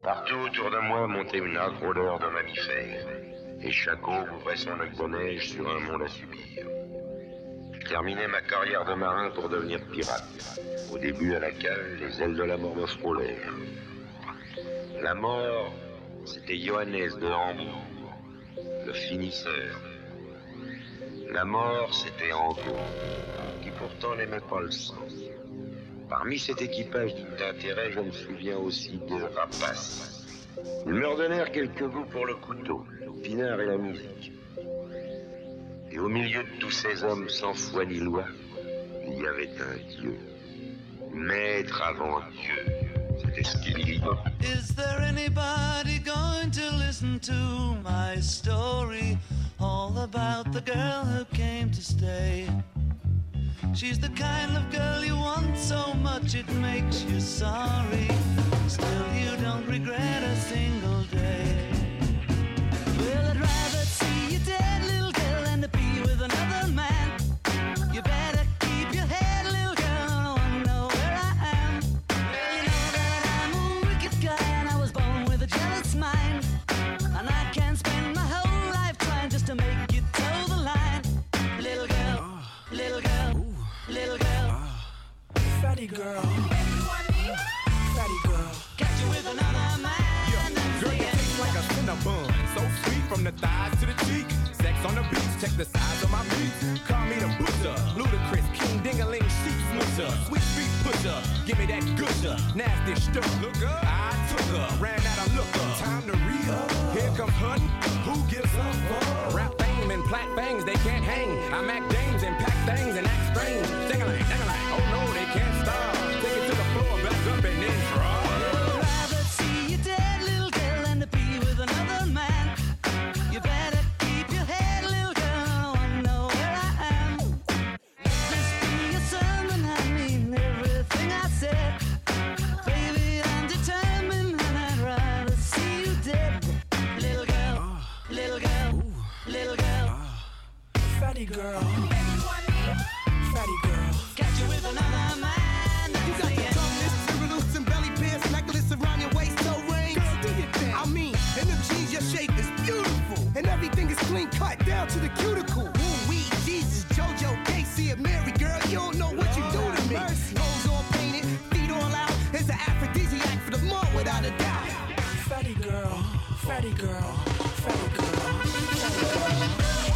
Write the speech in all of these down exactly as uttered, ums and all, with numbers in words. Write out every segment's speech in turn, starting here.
Partout autour de moi montait une âcre odeur de mammifères, et chaque eau ouvrait son lac de neige sur un monde à subir. Je terminais ma carrière de marin pour devenir pirate. Au début, à la cale, les ailes de la mort me frôlèrent. La mort, c'était Johannes de Hambourg, le finisseur. La mort, c'était Angot, qui pourtant n'aimait pas le sang. Parmi cet équipage digne d'intérêt, je me souviens aussi de Rapace. Ils me redonnèrent quelques goûts pour le couteau, le pinard et la musique. Et au milieu de tous ces hommes sans foi ni loi, il y avait un Dieu. Maître avant Dieu. C'était ce qu'il dit. Is there anybody going to listen to my story? All about the girl who came to stay. She's the kind of girl you want so much it makes you sorry. Still you don't regret a single day. Well, I'd rather see you dead, little girl, than to be with another man. You better keep your head, little girl, I wanna know where I am. Well, you know that I'm a wicked guy and I was born with a jealous mind. And I can't spend my whole life trying just to make you toe the line. Little girl, oh. little girl. Ooh. Little girl, uh, fatty girl, fatty girl, catch you with another man. Yeah, girl, you taste like a cinnabon, so sweet from the thighs to the cheek. Sex on the beach, check the size of my meat. Call me the butcher, ludicrous, king dingaling, sheep smusher, sweet street pusher. Give me that gusher, nasty stuff. Look up, I took her, ran out of looker. Time to re up. Here comes hunting. Who gives up? Rap fame and plat bangs, they can't hang. I Mac James and pack things and act strange. Ding-a-lang, ding-a-lang, oh no, they can't stop. Take it to the floor, back up and then drop. I'd rather see you dead, little girl, than to be with another man. You better keep your head, little girl, I wanna know where I am. Let this be a sermon, I mean everything I said. Baby, I'm determined and I'd rather see you dead. Little girl, uh, little girl, ooh. little girl, uh, fatty girl. Fatty girl, catch you with another man. You got the tongueless, Tyrannoos and belly pierce necklace around your waist, so rings. Girl, do your thing. I mean, in them jeans, your shape is beautiful, and everything is clean cut down to the cuticle. Ooh wee, Jesus, JoJo, Casey, and Mary, girl, you don't know what you do to me. Clothes all painted, feet all out. It's an aphrodisiac for the mall, without a doubt. Fatty girl, fatty girl, fatty girl, fatty girl.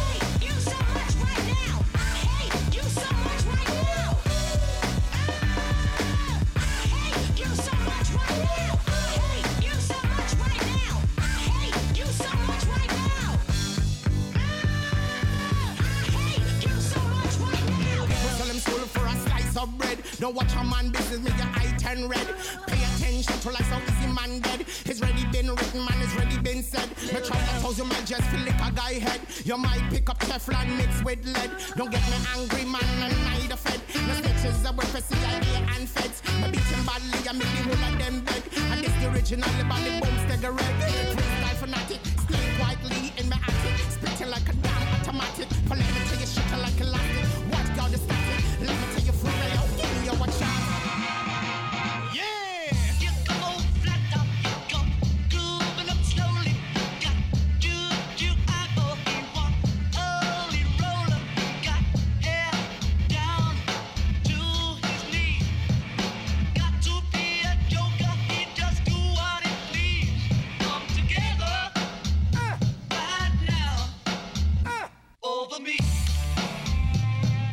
Of bread. Don't watch a man business, make your eye turn red. Pay attention to like so easy man dead. It's ready been written, man, it's ready been said. Me try to told you man just feel like a guy head. You might pick up Teflon mixed with lead. Don't get me angry man and neither fed. The snitches are with C I A and feds. Me beat him badly, I make the whole of them dead. And this the original, the body boom stagger red. Freestyle fanatic, stay quietly in my attic. Spitting like a damn automatic. For let me tell you shit like elastic. Watch God the static. Let me tell you for real, give me your shot. Yeah! You go flat up, you go grooving up slowly. Got you, you, I go, he walk, early roller. Got hair down to his knee. Got to be a joker, he just do what he please. Come together, uh, right now, uh, over me.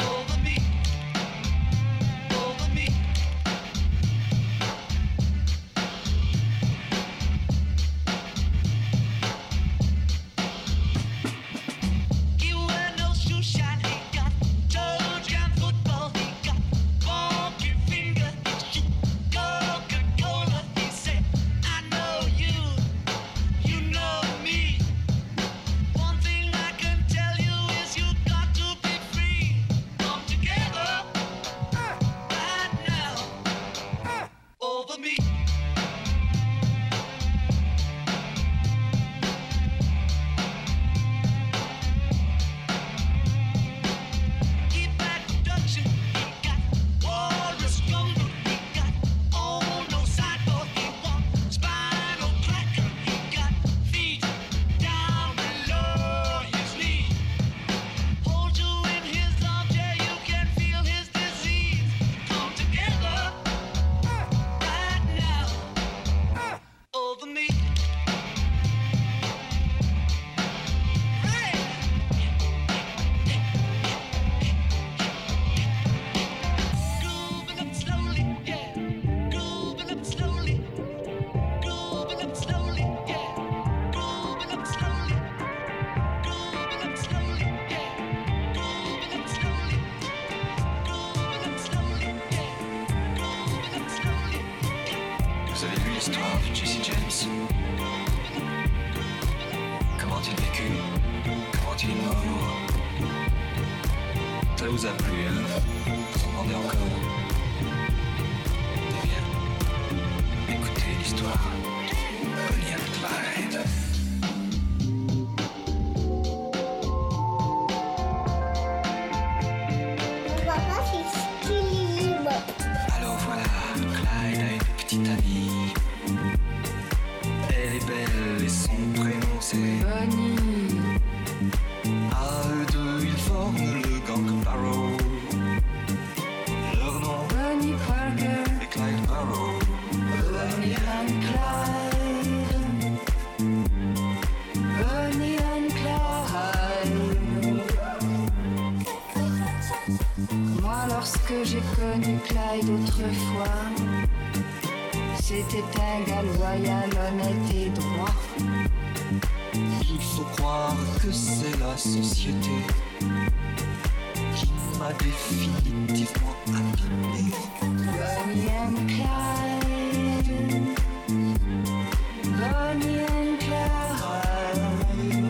vous a plu, hein? Vous en demandez encore? Eh bien, écoutez l'histoire de Bonnie and Clyde. Alors voilà, Clyde a une petite amie. Elle est belle et son prénom c'est Bonnie. À eux deux, ils forment le gang Barrow. Leur nom, Bonnie Parker est Clyde Barrow. Bonnie and Clyde. Bonnie and Clyde. Moi, lorsque j'ai connu Clyde autrefois, c'était un gars loyal, honnête et droit. Il faut croire que c'est la société qui m'a définitivement abîmé. Bonnie and Clyde. Bonnie and Clyde.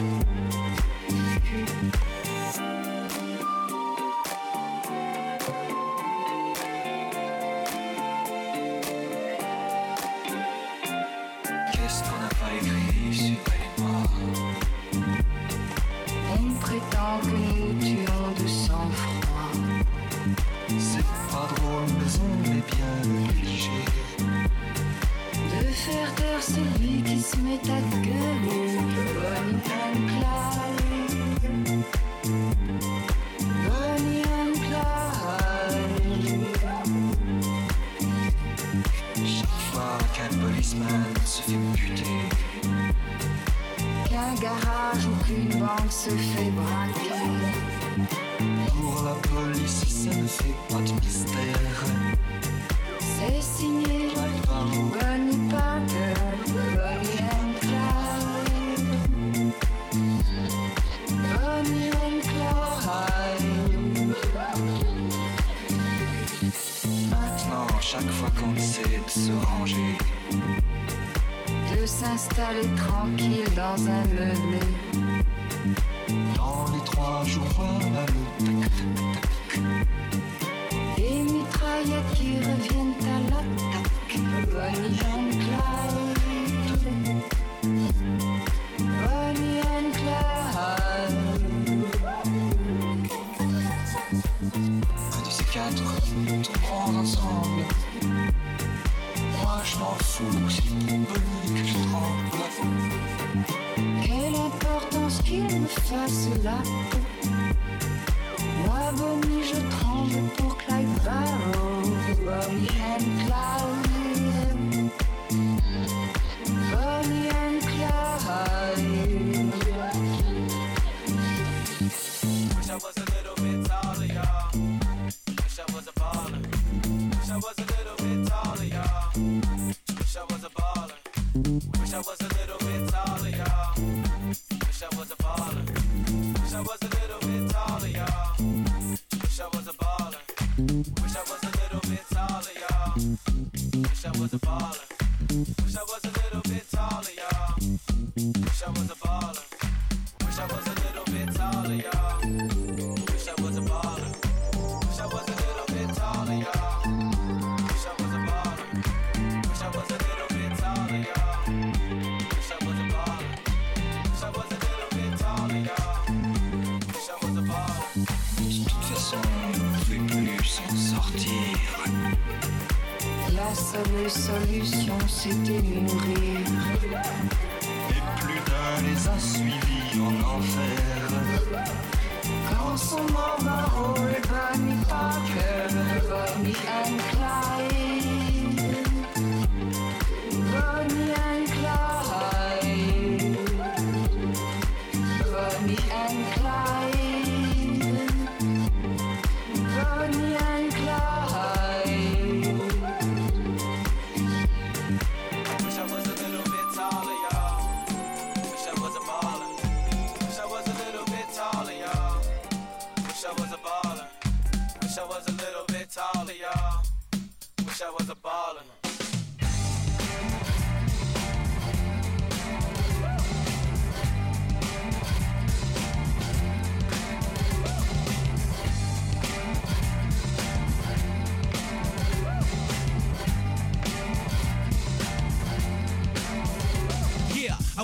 Qu'est-ce qu'on n'a pas écrit sur elle et moi? On prétend que nous tuons de sang-froid. C'est pas drôle, mais on est bien obligé De faire taire celui qui se met à gueuler. Bonnie and Clyde. Bonnie and Clyde. chaque fois qu'un policeman se fait buter. Qu'un garage ou qu'une banque se fait braquer. Pour la police, ça ne fait pas de mystère. C'est signé Clyde Barrow. Bonnie Parker. Bonnie and Clyde. Bonnie and Clyde. Maintenant, chaque fois qu'on essaie de se ranger, De s'installer tranquille dans un meublé. dans les trois jours, voilà le tac tac tac. Des mitraillettes qui reviennent à l'attaque. Bonnie and Clyde. Bonnie and Clyde. Un de ces quatre tomberont ensemble. Moi je m'en fous, c'est pour Bonnie que je tremble. Quelle importance qu'il me fasse la peau. Moi, Bonnie, je tremble pour Clyde Barrow. Bonnie and Clyde. Bonnie and Clyde. Wish I was a little bit taller, y'all. Wish I was a baller. Wish I was a little bit taller, y'all. Wish I was a baller. Wish I was a little bit taller, y'all. Wish I was a baller. Wish I was a little bit taller, y'all. Wish I was a baller. Wish I was a little bit taller, y'all. Wish I was a baller. Wish I was a little bit taller, y'all. Wish I was a baller. Wish I was a little bit taller, y'all. Wish I was a baller. Wish I was a little bit taller, y'all. Wish I was a baller. Wish I was a little bit taller, y'all. Wish I was a baller. Wish I was a little bit taller, y'all. Wish I was a baller. De toute façon, on ne pouvait plus s'en sortir. La seule solution, c'était mourir. Et plus d'un les a suivis en enfer. Quand sont morts Barrow et Bonnie Parker. Bonnie and Clyde. Bonnie and Clyde. Bonnie and Clyde. Bonnie and Clyde. Wish I was a little bit taller, y'all. Wish I was a baller. Wish I was a little bit taller, y'all. Wish I was a baller. Wish I was a little bit taller, y'all. Wish I was a baller.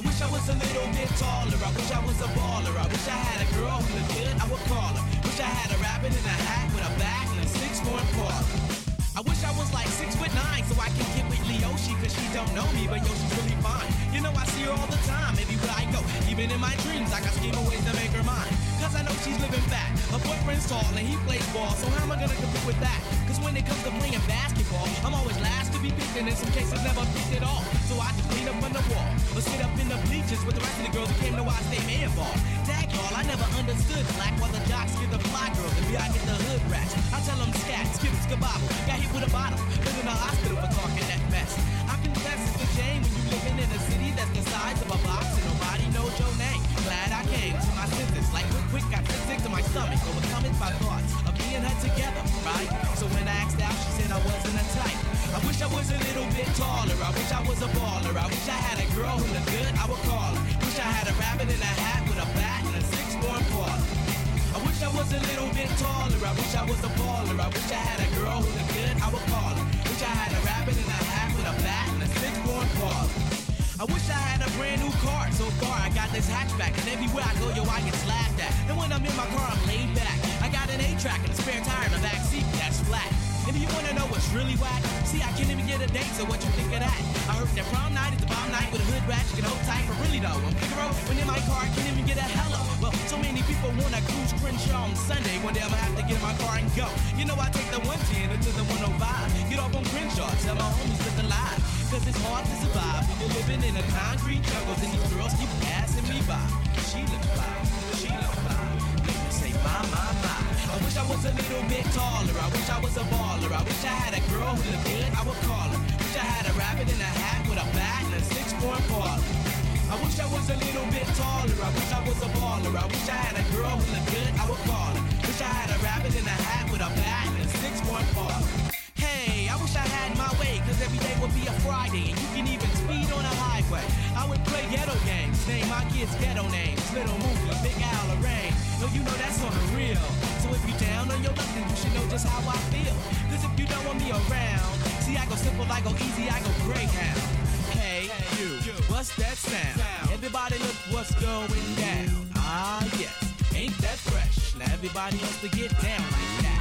wish I was a little bit taller. I wish I was a baller. I wish I had a girl who looked good, I would call her. Wish I had a rabbit in a hat with a bat and a six-foot parlor. I wish I was like six foot nine so I can get with Leoshi, cause she don't know me, but yo, she's really fine. You know I see her all the time, everywhere I go. Even in my dreams, I got scheme ways to make her mine. Cause I know she's living fat. Her boyfriend's tall and he plays ball, so how am I gonna compete with that? Cause when it comes to playing basketball, I'm always last to be picked, and in some cases never picked at all. So I just clean up on the wall, or sit up in the bleachers with the rest of the girls who came to watch they man ball. Tag y'all, I never understood black while the jocks get the fly girls and me I get the hood rats. I tell them scat, skip, skabobble, got hit with a bottle, been in the hospital for talking that mess. I confess it's a shame when you living in a city that's the size of a box and nobody knows your name. Glad I came to my senses, like quick, quick, got sick, sick to my stomach, overcome it by thoughts of me and her together, right? So when I asked out, she said I wasn't a type. I wish I was a little bit taller, I wish I was a baller, I wish I had a girl who looked good, I would call her. Wish I had a rabbit in a hat with a bat and a six-born parlor. I wish I was a little bit taller, I wish I was a baller, I wish I had a girl who looked good, I would call her. Wish I had a rabbit in a hat with a bat and a six-born parlor. I wish I had a brand new car, so far I got this hatchback, and everywhere I go, yo, I get laughed at. And when I'm in my car, I'm laid back. I got an eight-track and a spare tire in the back seat that's flat. And if you wanna know what's really whack, see, I can't even get a date, so what you think of that? I heard that prom night is the bomb night with a hood rat, you can hold tight, but really though, I'm Figaro, when in my car, I can't even get a hello. Well, so many people wanna cruise Crenshaw on Sunday, one day I'm gonna have to get in my car and go. You know I take the one ten into the one oh five, get off on Crenshaw, tell my homies live the live. Cause it's hard to survive when you're living in a concrete jungle and these girls keep passing me by. She look fly, she look fly, make me say my, my, my. I wish I was a little bit taller, I wish I was a baller, I wish I had a girl who looked good, I would call her. Wish I had a rabbit in a hat with a bat and a six-born parlor. I wish I was a little bit taller, I wish I was a baller, I wish I had a girl who looked good, I would call her. Wish I had a rabbit in a hat with a bat and a six-born parlor. Hey, I wish I had my way, cause every day would be a Friday, and you can even speed on a highway. I would play ghetto games, name my kids ghetto names, Little Movie, Big Al, or Rain. No, you know that's on the real. So if you down on your luck, then you should know just how I feel. Cause if you don't want me around, see I go simple, I go easy, I go Greyhound. Hey, you, what's that sound? Everybody look what's going down. Ah, yes, ain't that fresh? Now everybody wants to get down like that.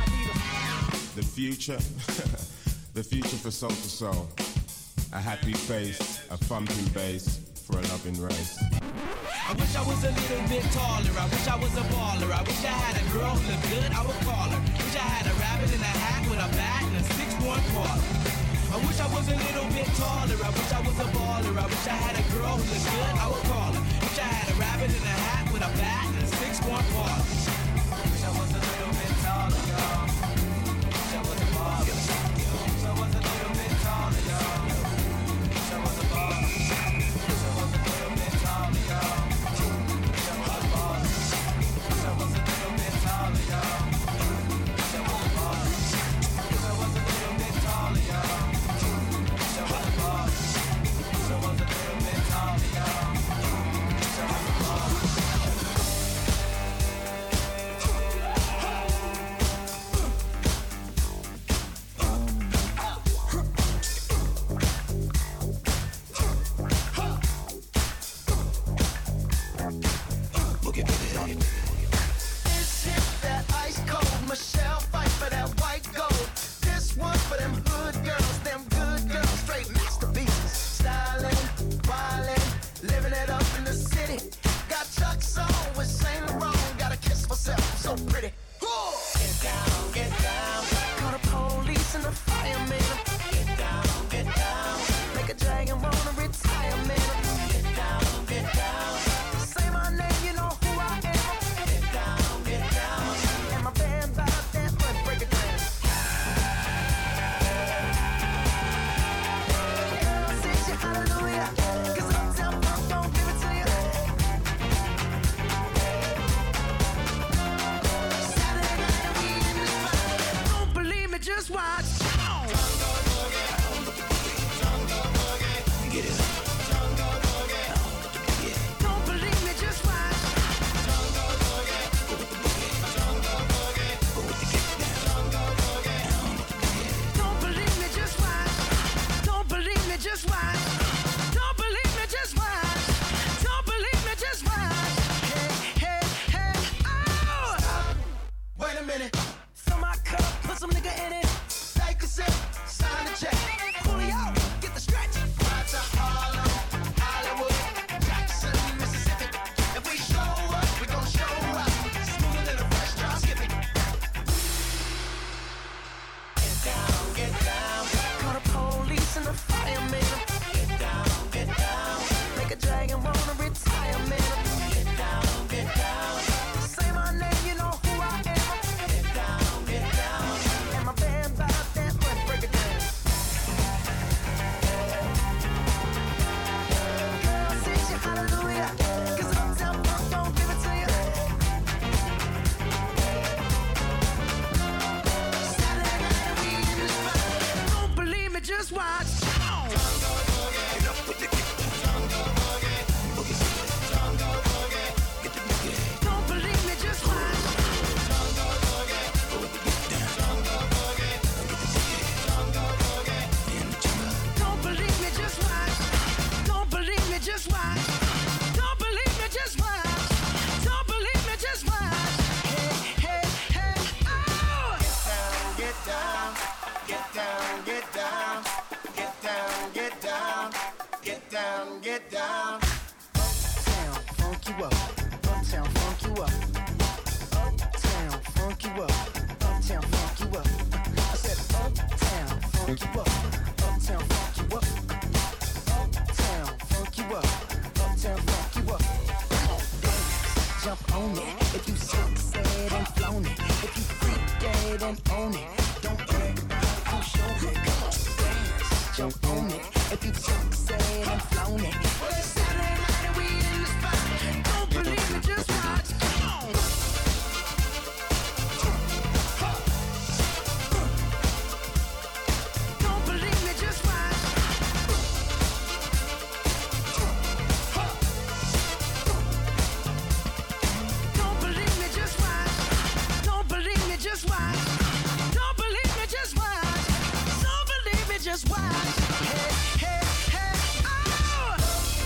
The future, the future for soul to soul. A happy face, a thumping bass for a loving race. I wish I was a little bit taller, I wish I was a baller, I wish I had a girl who looked good, I would call her. Wish I had a rabbit in a hat with a bat and a six-born parlor. I wish I was a little bit taller, I wish I was a baller, I wish I had a girl who looked good, I would call her. Wish I had a rabbit in a hat with a bat and a six-born parlor. Wish I was a little bit taller, y'all. Wish I was a baller. Wish I was a little bit taller, y'all. Wish I was a baller. Wish I was a little bit taller, y'all. Wish I was a baller. Wish I was a little bit taller, y'all. Wish I was a baller. Wish I was a little bit taller, y'all. Wish I was a baller. Wish I was a little bit taller, y'all. Wish I was a baller. down, get down. Uptown, funk you up. Uptown, funk you up. Uptown, funk you up. Uptown, funk you up. I said uptown, funk you up. Uptown, funk you up. Uptown, funk you up. Uptown, funk you up. Come on, dance, jump on it. If you sick, said and flown it. If you freak dead and own it. Don't brag about it, come show it. Come on, dance, jump on it. If you sick, said and flown it. Well, it's Saturday night and we in the spot. Don't believe me, just watch. Come on. Don't believe me, just watch. Don't believe me, just watch. Don't believe me, just watch. Don't believe me, just watch. Don't believe me, just watch. Hey, hey, hey, oh!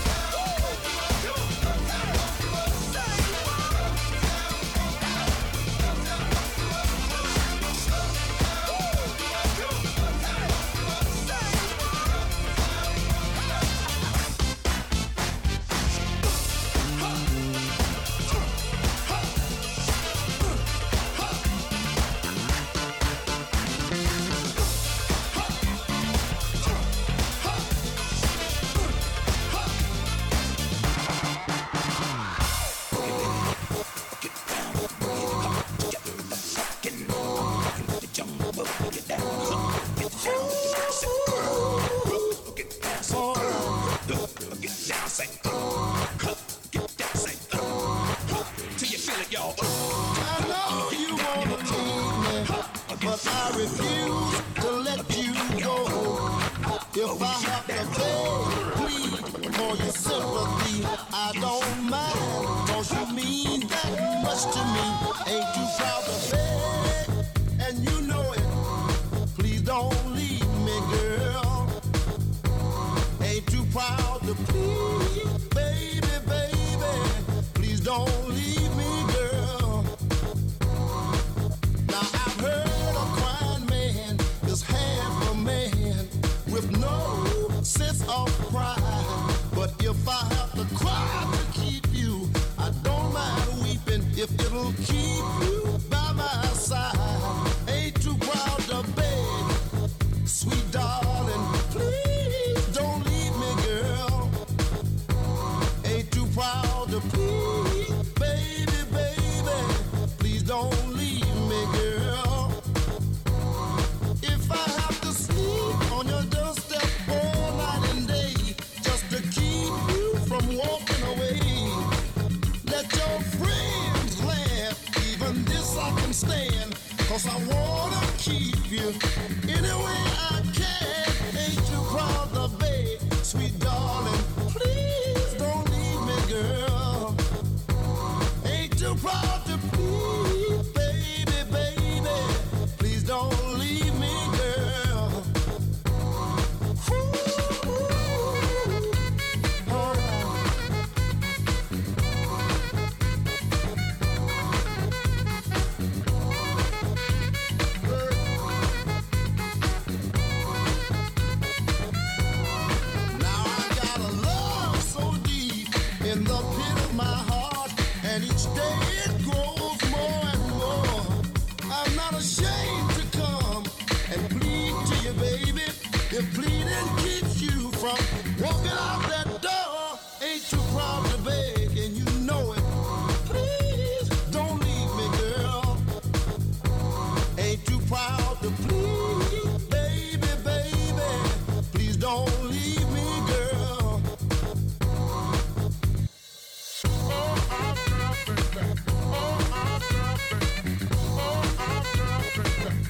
I know you wanna leave me, but I refuse to let you go. If I have to beg, plead for your sympathy, I don't mind, 'cause you mean that much to me. Ain't too proud to beg, and you know it. Please don't leave me, girl. Ain't too proud to plead, baby, baby. Please don't leave me, girl. Now I've heard a crying man is half a man with no sense of pride. But if I have to cry to keep you, I don't mind weeping if it'll keep you by my side. Ain't too proud to beg, sweet darling, please don't leave me, girl. Ain't too proud to plead, baby, baby, please don't leave me, girl. If I have to sleep on your doorstep all night and day, just to keep you from walking away, let your friends laugh, even this I can stand, 'cause I wanna keep you any way I can. Ain't too proud to beg, sweet darling, please don't leave me, girl. Ain't too proud to plead, baby, baby, please don't leave me, girl. Ooh, all right. Now I got a love so deep in the pit of my heart, and each day it grows more and more. I'm not ashamed to come and plead to you, baby. If pleading keeps you from walking out that door, ain't too proud to beg, and you know it. Please don't leave me, girl. Ain't too proud to plead, baby, baby, please don't leave me, girl. Oh, I'm baby. Oh, I'm baby. Oh, I'm baby.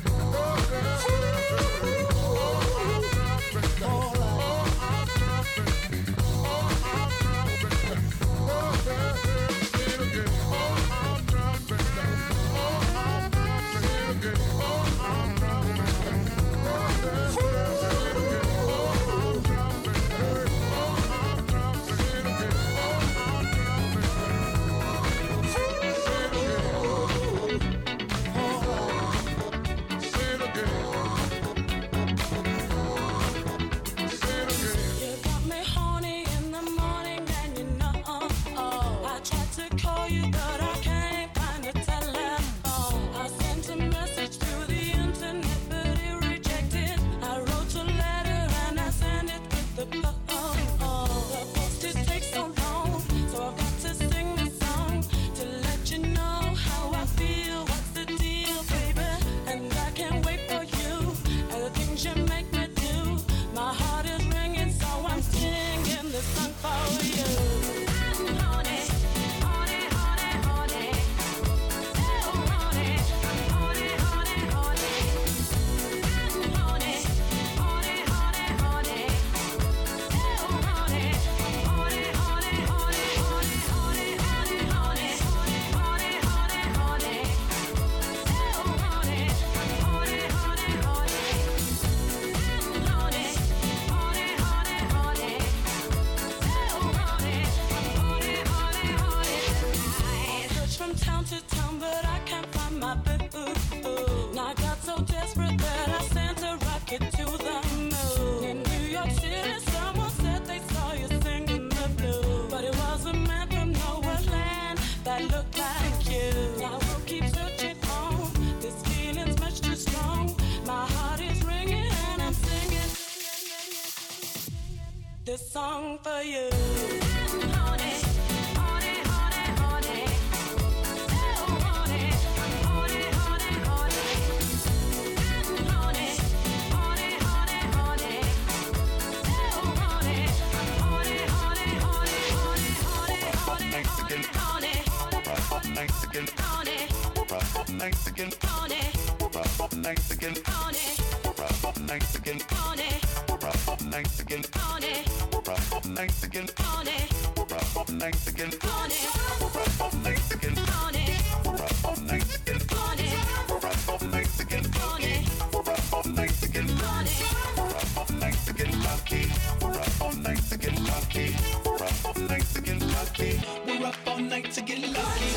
song for you. Mexican, Mexican, Mexican, Mexican, Mexican, Mexican, Mexican, Mexican, Mexican, Mexican, Mexican monkey, Mexican monkey, Mexican monkey. We're up all night to get lucky.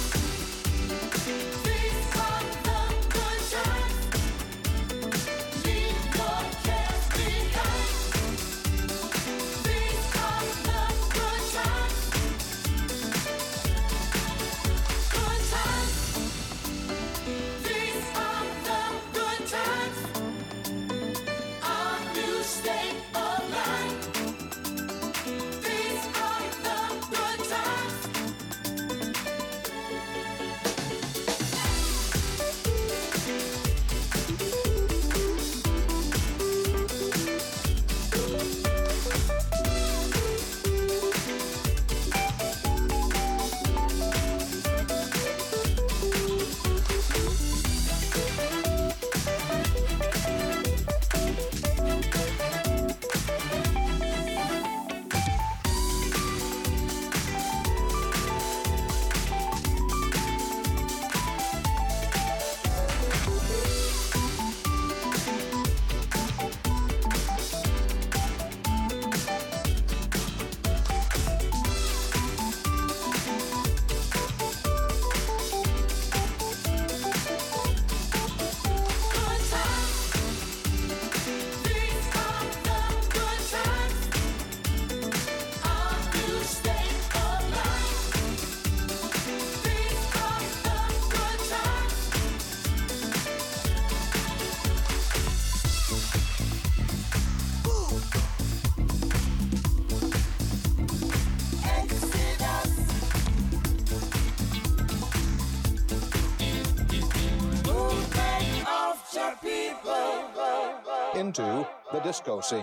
Into the disco scene.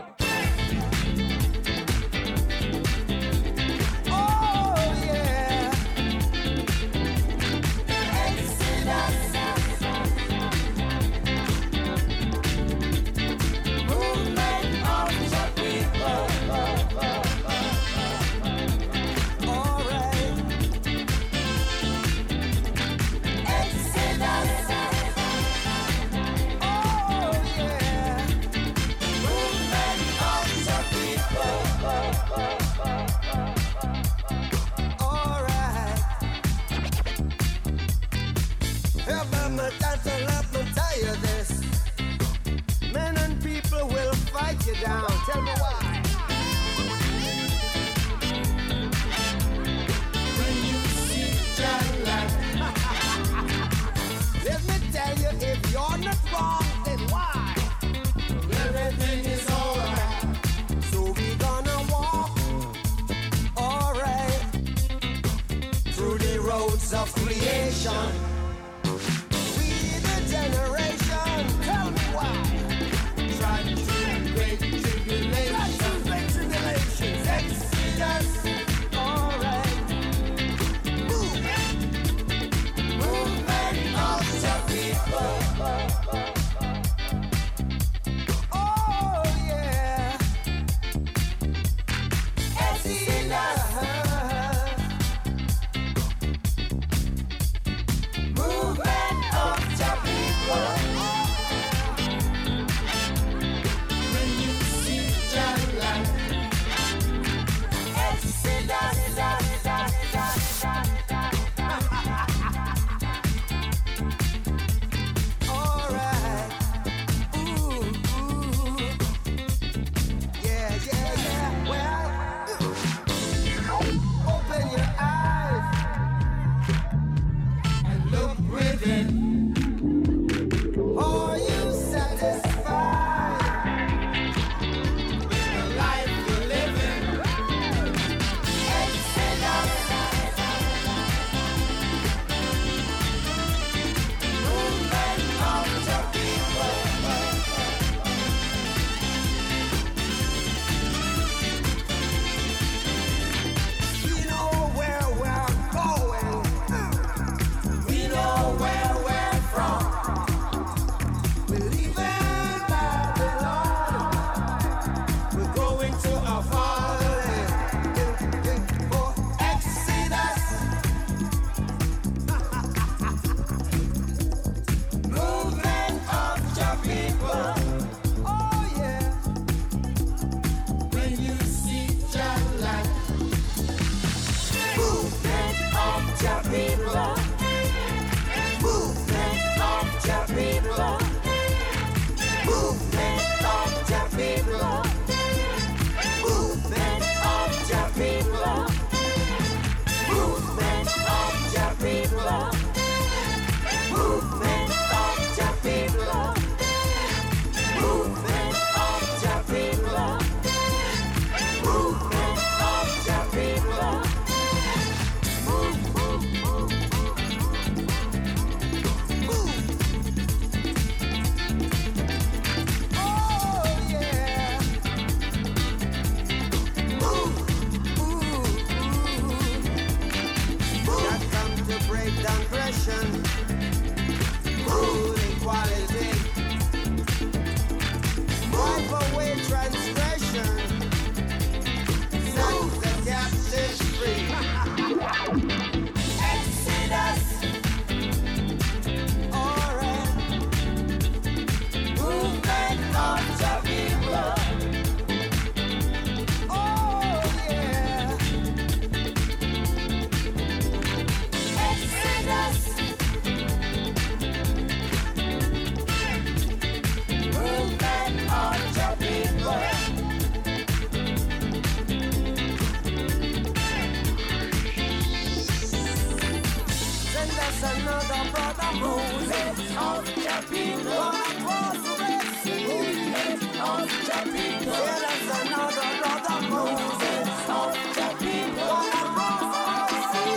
another brother Moses of Jamaica. Across the Red Sea, Moses of Jamaica. There's another brother Moses of Jamaica. Across the Red Sea.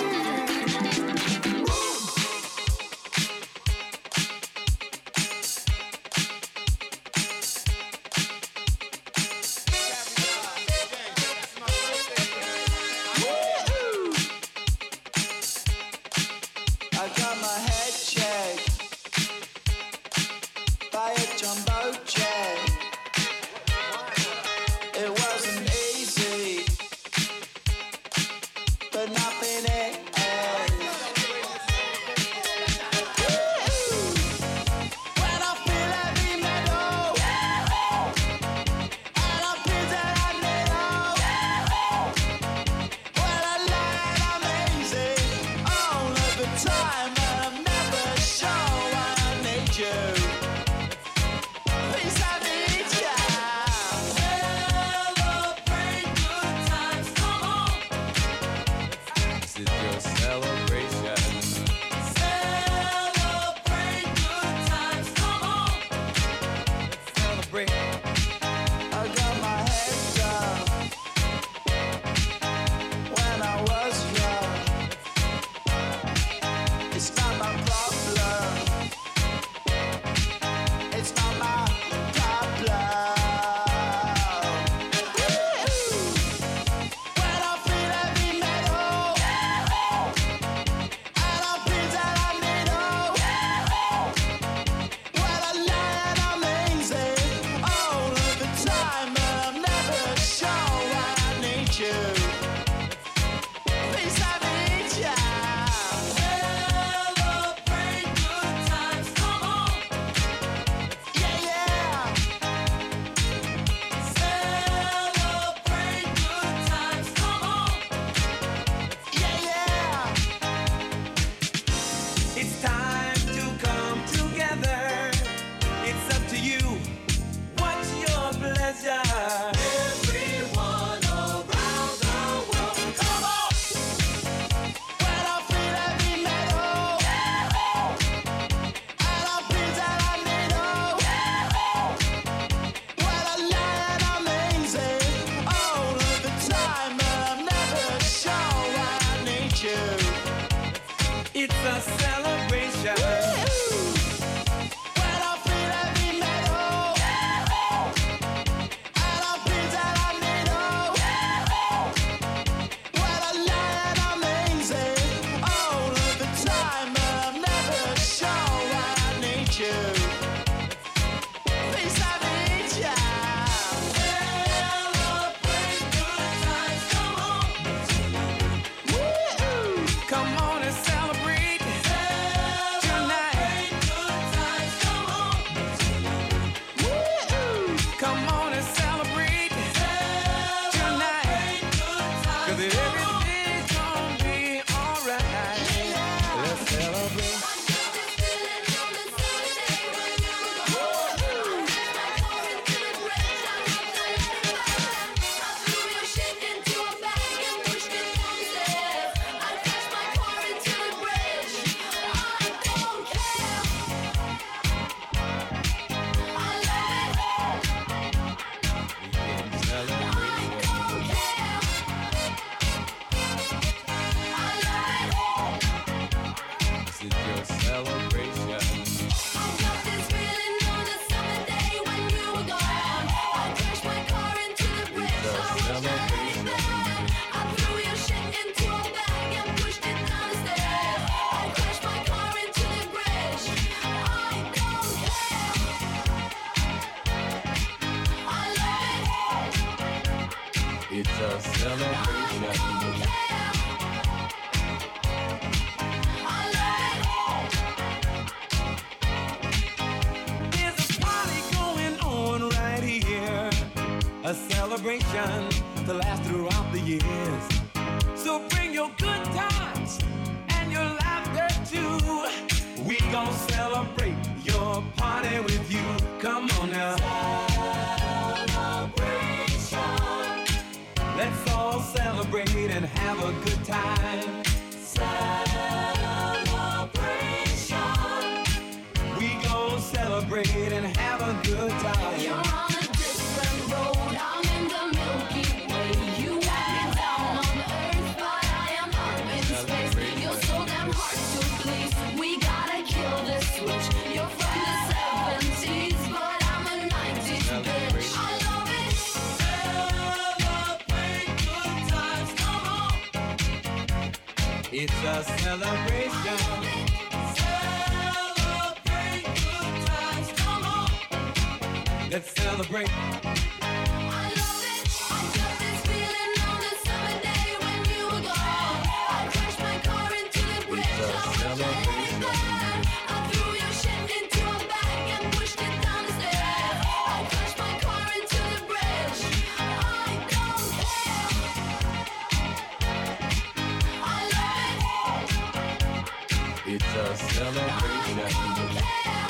I got my head checked by a jumbo jet. It wasn't easy, but nothing else. When I feel heavy metal, and I feel that I need hope. When I land amazing all of the time, but I'm never sure why I need you. Please have me down. Celebrate good times, come on. This is your celebration. Celebrate good times, come on. Celebrate. I got my head down when I was young. It's not my problem. It's not my problem. When I feel heavy metal, and I feel that I need hope. When I land amazing all of the time, but I'm never sure why I need you. Please have me down. Celebrate good times, come on. Yeah, yeah. Celebrate good times, come on. Yeah, yeah. It's time to come together. It's up to you. What's your pleasure? Everyone around the world, come on. When I feel heavy metal, and I feel that I need hope. When I land amazing all of the time, but I'm never sure why I need you. It's a celebration. When I feel heavy metal, and I feel that I need hope. When I land amazing all of the time, but I'm never sure why I need you. Please have me down. Celebrate good times, come on. Woo! Come on and celebrate tonight. Good times, come on. Woo! Come on and celebrate tonight. Cause everything's gonna be alright. Let's celebrate. This is your celebration. It's a celebration. There's a party going on right here, a celebration to last throughout the years. So bring your good times and your laughter too. We gon' celebrate your party with you. Come on now. Celebration. Let's all celebrate and have a good time. Celebrate. celebrate and have a good time. You're on a different road, I'm in the Milky Way. You want me down on earth, but I am up in space. You're so damn hard to please, we gotta kill this switch. You're from the seventies, but I'm a nineties bitch. I love it. Celebrate good times, come on. It's a celebration. Let's celebrate. I love it. I got this feeling on the summer day when you were gone. I crashed my car into the bridge. I wish I let it burn. I threw your shit into a bag and pushed it down the stairs. I crashed my car into the bridge. I don't care. I love it. It's a celebration.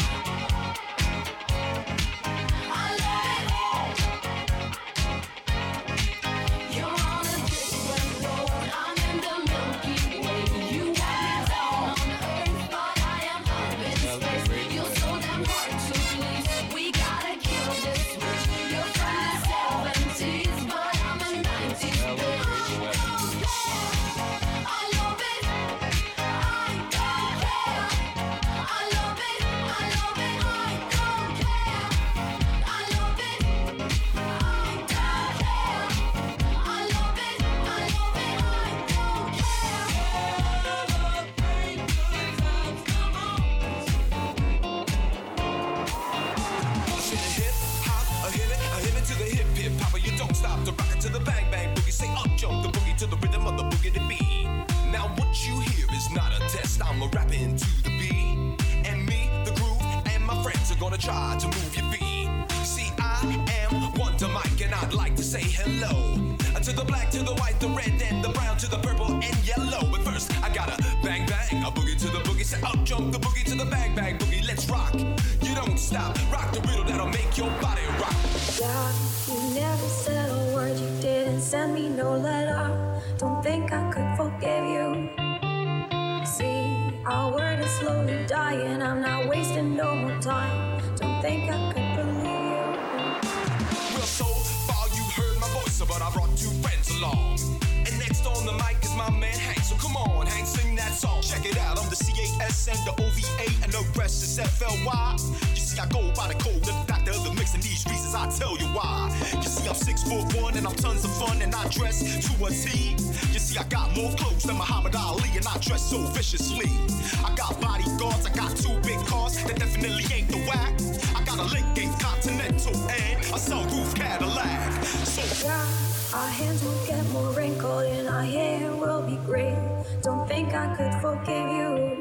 So viciously, I got bodyguards, I got two big cars that definitely ain't the whack. I got a Lincoln Continental and a sunroof Cadillac. So yeah, our hands will get more wrinkled and our hair will be gray. Don't think I could forgive you.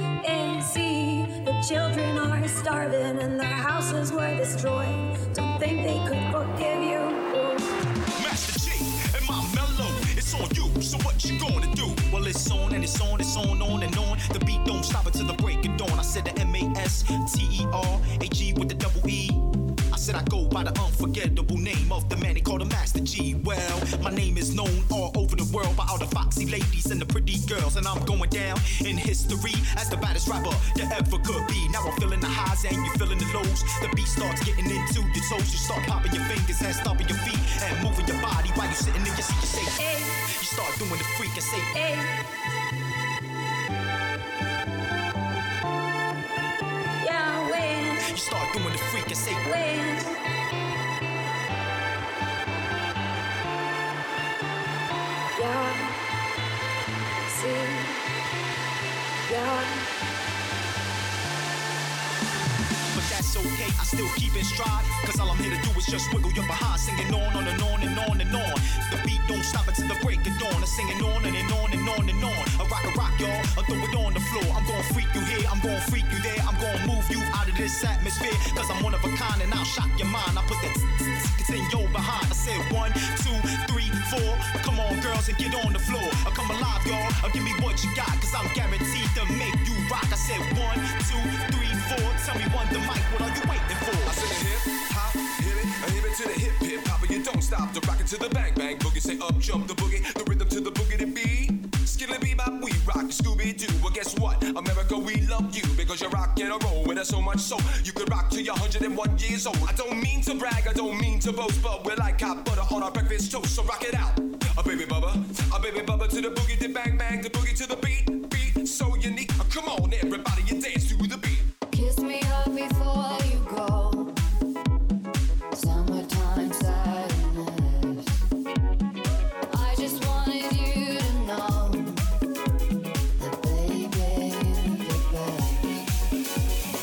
And see, the children are starving and their houses were destroyed. Don't think they could forgive you. Master G and my mellow, it's on you. So what you gonna do? Well, it's on and it's on, it's on, on and on. The beat don't stop until the break of dawn. I said the M A S T E R H E with the double E. I said I go by the unforgettable name of the man they call the Master G. Well, my name is known all over the world by all the foxy ladies and the pretty girls. And I'm going down in history as the baddest rapper there ever could be. Now I'm feeling the highs and you feeling the lows. The beat starts getting into your toes. You start popping your fingers and stomping your feet and moving your body while you sitting in your seat. You say, hey. You start doing the freak and say, hey. Yeah, when you start doing the freak and say, when yeah, see, yeah. But that's okay, I still keep in stride. Cause all I'm here to do is just wiggle your behind. Singing on, on and on and on and on. The beat don't stop until the break of dawn. I'm singing on and, and on and on and on. I rock a rock, y'all, I throw it on the floor. I'm gonna freak you here, I'm gonna freak you there. I'm gonna move you out of this atmosphere. Cause I'm one of a kind and I'll shock your mind. I put that it's in your behind. I said one, two, three, four. Come on, girls, and get on the floor. I come alive, y'all, or give me what you got. Cause I'm guaranteed to make you rock. I said one, two, three, four. Tell me one, the mic, what are you waiting for? I said hip, hop, hit it, I hit it to the hip, hip, hop, and you don't stop. The rocket to the bang, bang, boogie, say up, jump the boogie, the rhythm to the boogie to beat. Skilly bebop, we rock, Scooby Doo. Well, guess what? America, we love you because you rock and a roll with us so much so you could rock to your one hundred and one years old. I don't mean to brag, I don't mean to boast, but we're like hot butter on our breakfast toast, so rock it out. A baby bubba, a baby bubba to the boogie, the bang bang, the boogie to the beat, beat so unique. Uh, come on, everybody, you dance to the beat. Kiss me up before you go. Summertime sadness. I just wanted you to know that baby, you're the best.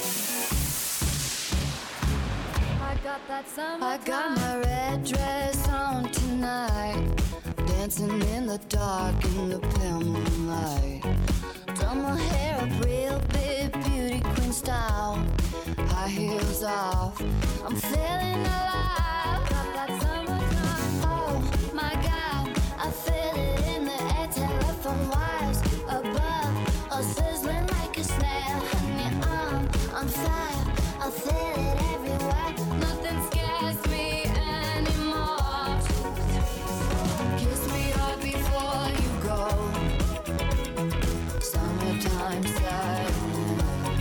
I got that summertime. I got my red dress on tonight, dancing in the dark in the pale moonlight. Done my hair up real big, beauty queen style. High heels off, I'm feeling alive. Got that summertime. Oh my God, I feel it in the air. Telephone wires above, all sizzling like a snare. Honey, I'm on fire, I feel it everywhere. Nothing scares me anymore. Kiss me hard before you go. Summertime sadness.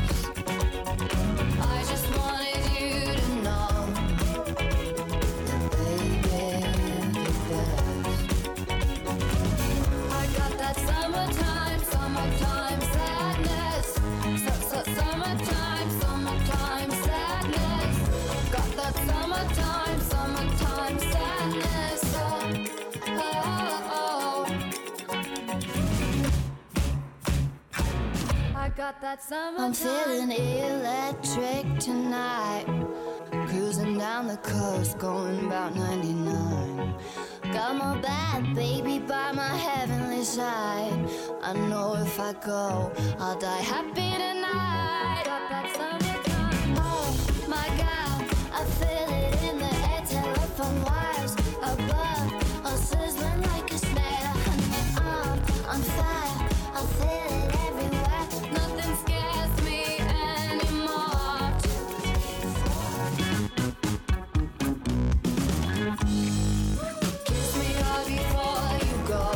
I just wanted you to know that baby, you're the best. I got that summertime, summertime sadness. Su- su- summertime, summertime sadness. Got that summertime, summertime sadness. Oh, oh, oh. I got that summertime. I'm feeling electric tonight. Cruising down the coast, going about ninety-nine. Got my bad baby by my heavenly side. I know if I go, I'll die happy tonight. Got that summertime. Oh my God, I feel it in the air. Telephone wires above, all sizzling like a snare. Honey, I'm on fire, I feel it everywhere. Nothing scares me anymore. Kiss me hard before you go.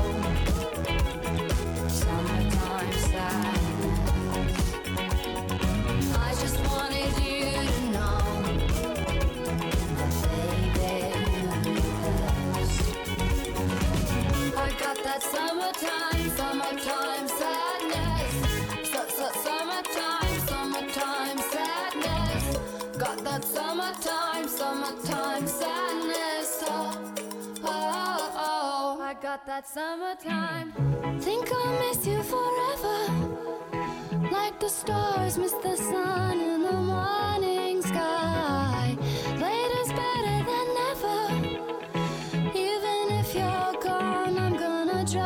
Summertime sadness. I just wanted you to know that baby, you're the best. I got that summertime, summertime sadness. Su- su- summertime, summertime sadness. Got that summertime, summertime sadness. Oh, oh, oh. I got that summertime. Think I'll miss you forever, like the stars miss the sun in the morning sky. Later's better than never. Even if you're gone, I'm gonna drive.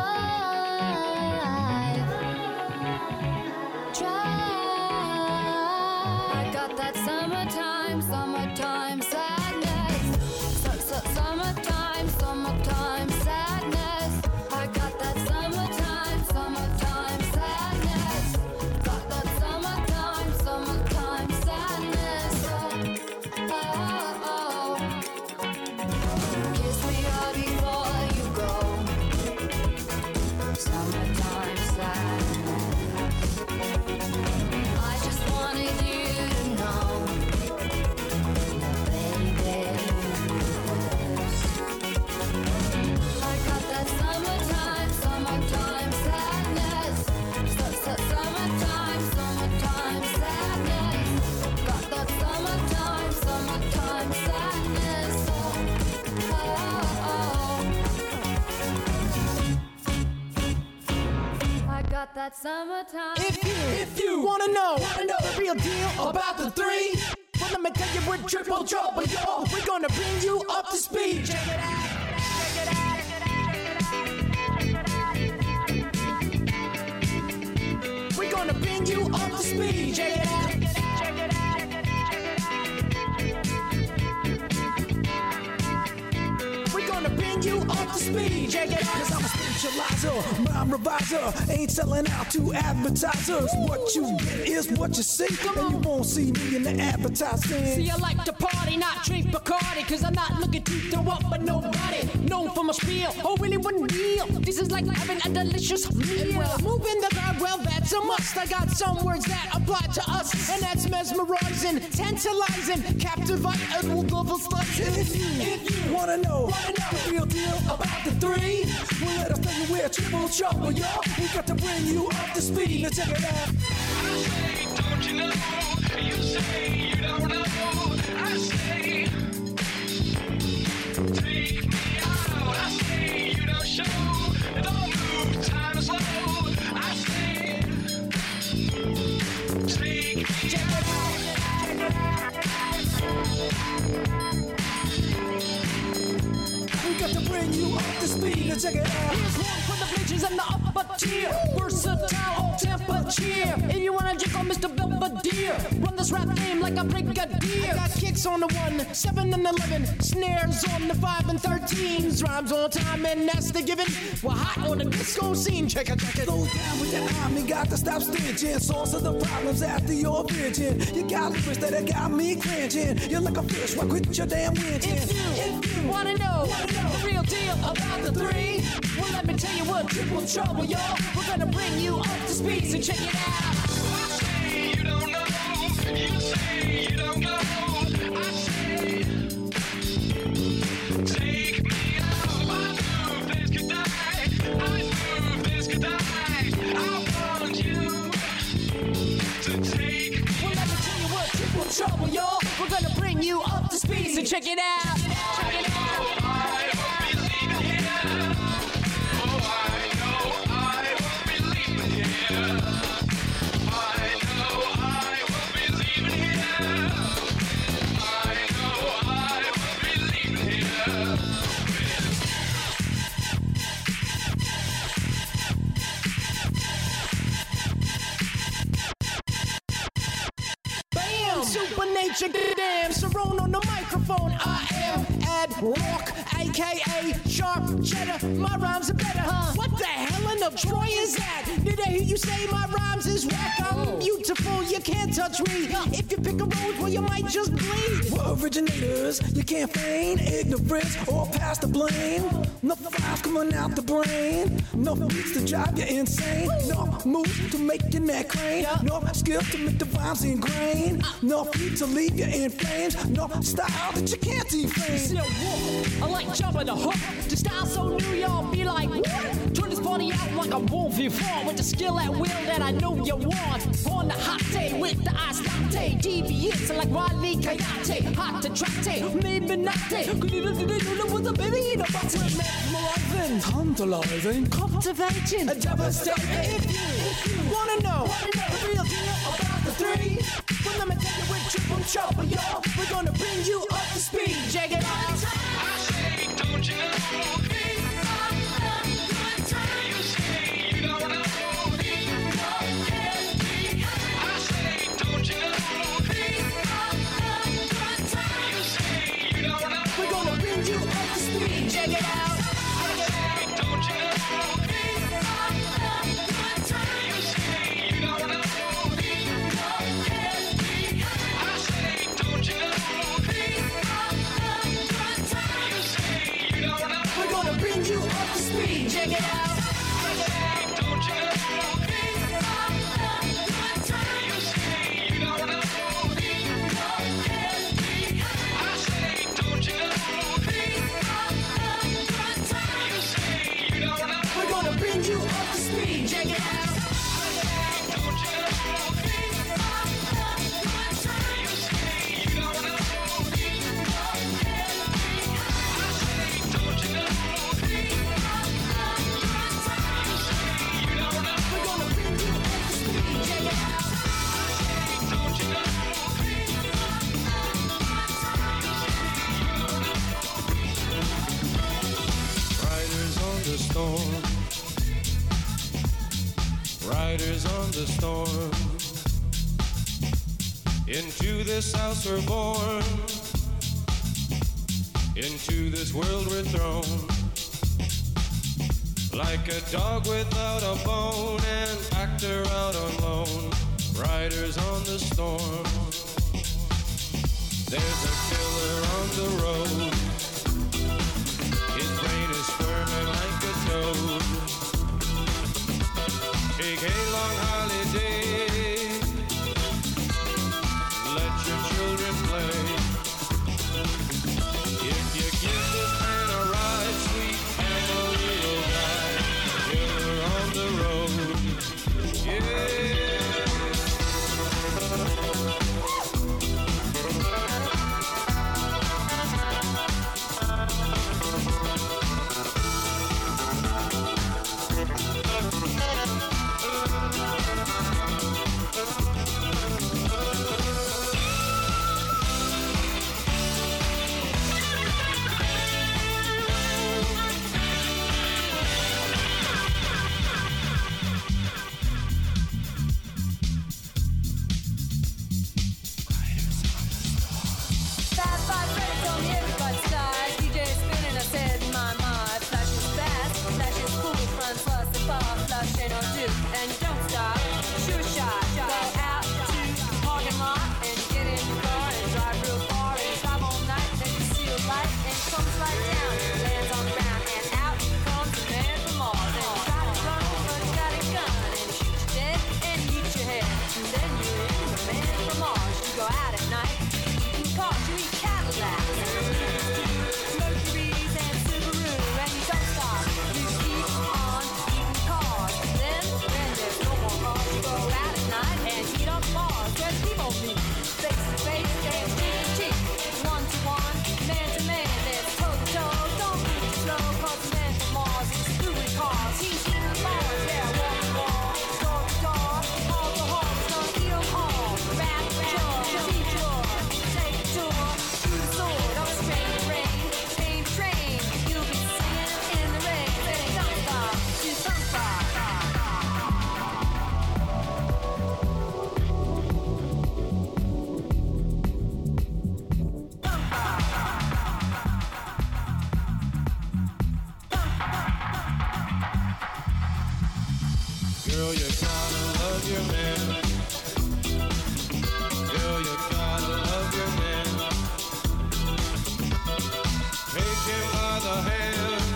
Drive. I got that summertime, summertime sadness. Su- su- summertime, summertime sadness. I got that summertime, summertime sadness. Got that summertime, summertime sadness. Oh, oh, oh. Kiss me hard before you go. Summertime sadness. I just wanted you to know that baby, you're the best. I got that summertime, summertime sadness. Su- su- summertime, summertime sadness. Got that summertime, summertime sadness. Oh, oh, oh. I got that summertime. If you, if you wanna know, wanna know the real deal about the three, well, let me tell you we're triple trouble, yo. We're gonna bring you up to speed. Check it out. Check it out. We're gonna bring you up to speed. Check it out. Check it out. We're gonna bring you up to speed. Check it out. 'Cause I'm a speed socializer, rhyme reviser, ain't selling out to advertisers. What you get is what you see, and you won't see me in the advertising. See, I like to party, not drink Bacardi, cause I'm not looking to throw up with nobody. Known for my spiel, oh really one deal. This is like having a delicious meal. Well, moving the crowd, well that's a must. I got some words that apply to us, and that's mesmerizing, tantalizing, captivating, will go for sluts. If you, if you wanna know, wanna know the real deal about the three, well let us tell you we're triple trouble, y'all. We got to bring you up to speed. Now check it out. I say, don't you know? You say you don't know. I say, take me out. I say you don't show. Don't move, time is slow. I say, take me out. We got to bring you up to speed. Now check it out. Here's one for the bleachers and the upper tier. Versatile, all temper cheer. If you wanna drink on Mister Belvedere, run this rap game like a brigadier. I got kicks on the one, seven and eleven, snares on the five and thirteens, rhymes on time and that's the given. We're hot on the disco scene. Check it, check it. Slow down with your army, got to stop stitching. Source of the problems after your vision. You got lyrics that have got me cringing. You're like a fish, why quit your damn winching? If you, if you wanna know, wanna know the real deal about the three, well let me tell you what triple trouble, y'all. We're gonna bring you up to speed, so check it out. I say you don't know. You say you don't know. I say, take me out. I move, this could die. I move, this could die. I want you to take me. Well, let me tell you what triple trouble, y'all. We're gonna bring you up to speed, so check it out. Check it out. Super nature, damn, Cerrone on the microphone. I am Ad Rock, aka Sharp Cheddar. My rhymes are better, huh? What the hell in the Troy is that? Did I hear you say my rhymes is whack? I'm beautiful, you can't touch me. If you pick a road, well, you might just bleed. We're originators, you can't feign ignorance or pass the blame. No flies coming out the brain, no beats to drive you insane, no moves to make your neck crane, no skill to make the rhymes ingrain, no feet to leave you in flames, no style that you can't defame. See, I like jumping the hook. The style so new, y'all be like, what? Turn this party out like a one v four with the skill at will that I know you want. On the hot day with the ice latte, devious like Riley Coyote, hot to track, maybe not day. Could you do the with a baby in a bottle? Mesmerizing, tantalizing, captivating, devastating. If you, if you wanna know, wanna know the real deal about the three, well let me tell you with triple trouble, y'all. We're gonna bring you up to speed. Check it out. I say, don't you know? You say you don't know. I say, don't you know? You say you don't know. We're gonna bring you up to speed. Check it out. I say, don't you know? You say you don't know. I say, don't you know? You say you don't know. We're gonna bring you up to speed. Check it out. Don't you know? You say you don't know. I say, don't you know? You say you don't know. We're gonna bring you up to speed. Check it out. Don't you know? You say you don't know. I say, don't you know? You say you don't know. We're gonna bring you up to speed. Check it out. Don't you know? Riders on the storm, riders on the storm. Into this house we're born, into this world we're thrown. Like a dog without a bone, an actor out on loan, riders on the storm. There's a killer on the road, his brain is squirming like a toad. Take a long holiday, let your children play. If you give this man a ride, sweet Emily will die. Killer on the road, yeah. And don't stop, sure shot. Go out to the parking lot and get in your car and drive real far and drive all night. Then you see a light and comes right down and lands on the ground and out comes the man from Mars. And you try to run, but you got a gun and he shoots you dead and he eats your head. And then you're in the man from Mars. You go out at night, eating cars, you eat Cadillacs, Mercuries and Subaru, and you don't stop. You keep on eating cars. Then there's no more cars. You go out at night and eat up bars where people meet. Face to face, and cheek to cheek. One to one, man to man, there's toe to toe. Don't move too slow, cause the man from Mars is through with cars. He's eating bars, yeah, wall to wall, door to door, hall to hall. He's gonna eat them all. Rap, chore, detour, take a tour through the sword of a straight rain. Pain train, you'll be singing in the rain. Say, don't stop, you don't stop. Girl, you gotta love your man. Girl, you gotta love your man. Take him by the hand.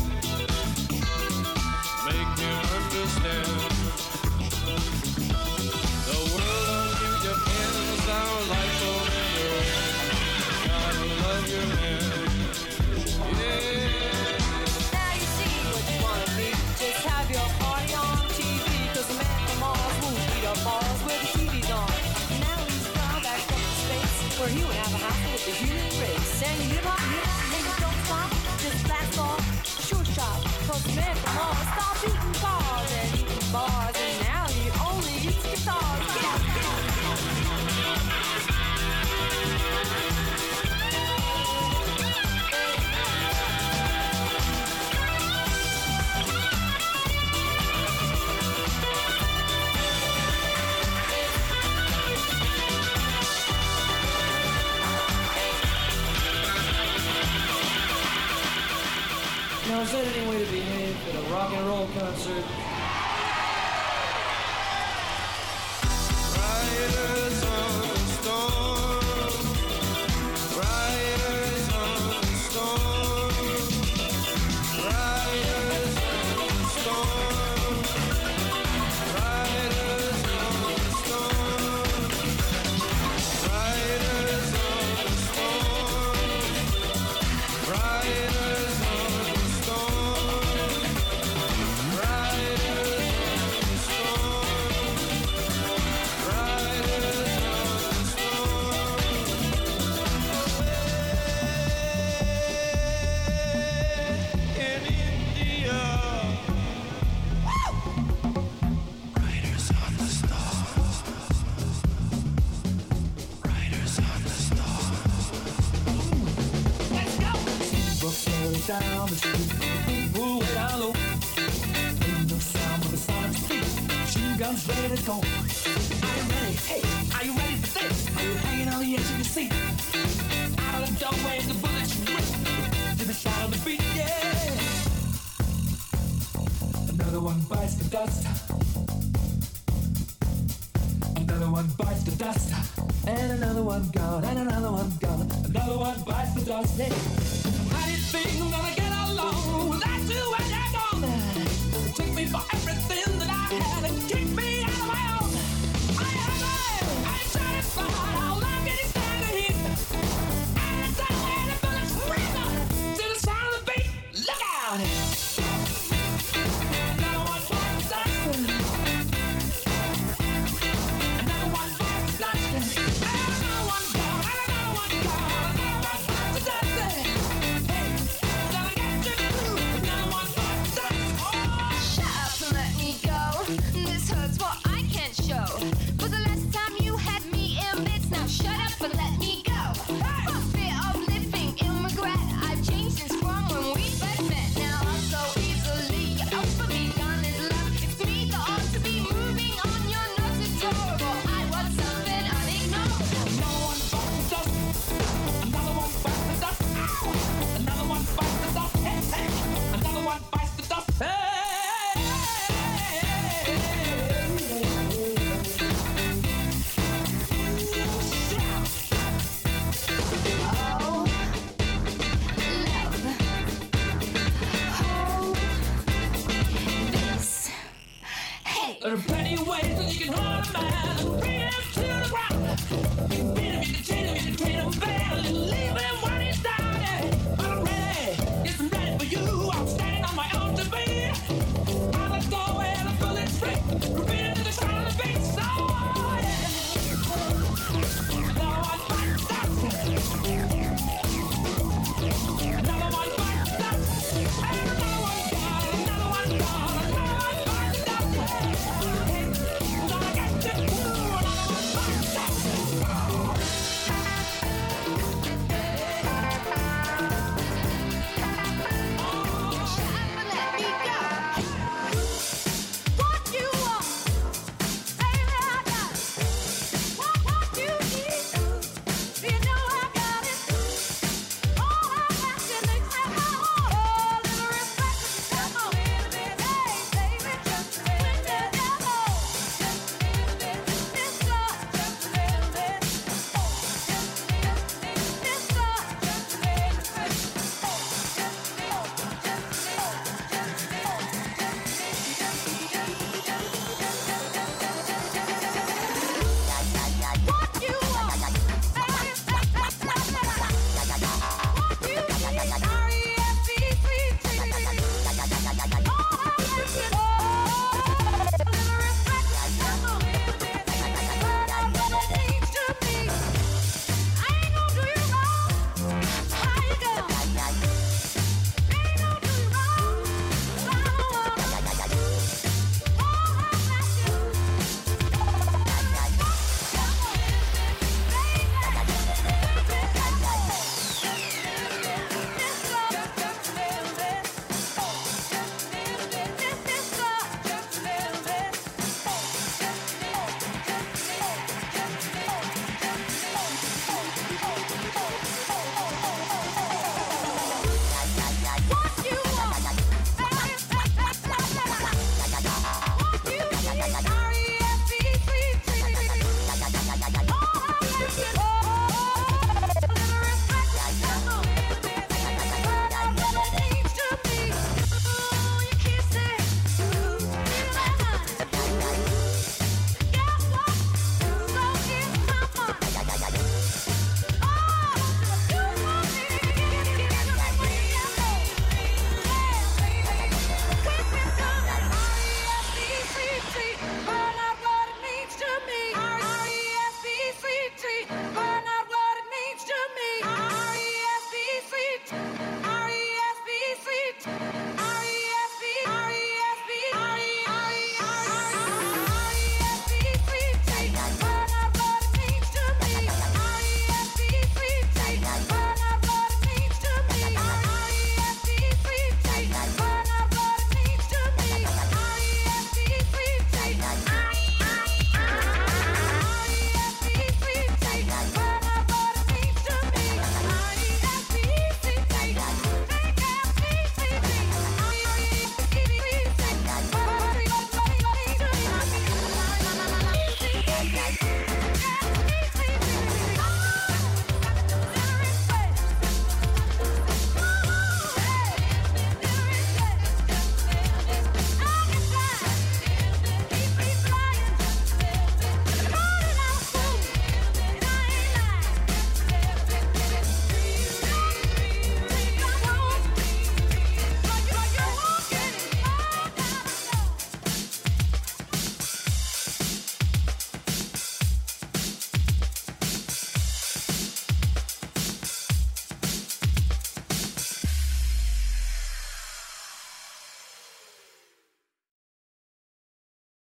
Make him understand. The world on you depends. Our life will never end. Gotta love your man. Yeah. Now you see what you wanna be. Just have your party on T V. Cause the man from Mars won't beat up balls where the T V's on. Now he's gone back up to space where he would have a house with the human race. And you hip hop, hip hop, and you don't stop. Just blast off, sure shot. Cause the man from Mars stopped eating cars and eating bars. And now he only eats guitars. Now, is that any way to behave at a rock and roll concert? Riders on the storm. Riders on the storm. Riders on the storm. Riders on the storm. Riders on the storm. Riders on the storm. down the street, move down low. In the sound of the sonic's feet, machine guns ready to go. Are you ready? Hey, are you ready for this? Are you hanging on the edge of your seat? Out of the doorway, the bullets rip to the sound of the beat, yeah. Another one bites the dust. Another one bites the dust. And another one gone, and another one gone. Another one bites the dust. Hey. How do you think I'm gonna get along without you when you're gone? Took me for everything that I had and kicked me out of my own. I am I, I'm satisfied. I'll not get it stand the heat. And it's time when the bullets ring to the sound of the beat. Look out! Another one bites the dust. Another one bites the dust. Another one gone, another one gone. Another one bites the dust. Hey, gonna get you through. Another one bites the dust. Shut up and let me go. This hurts what I can't show. For the last time you had me in bits, now shut up and let me go. For fear of living in regret, I've changed since from when we first met. Now I'm so easily out for me, gone is love. It's me that ought to be moving on. You're not adorable. I want something unignorable. Another one bites the dust. Another one bites the dust. Ow! Another one bites the dust. Hey, hey. Another one bites the dust. Hey! There are plenty of ways that you can hurt a man and bring him to the ground. You can beat him, you can chain him, you can treat him bad and leave him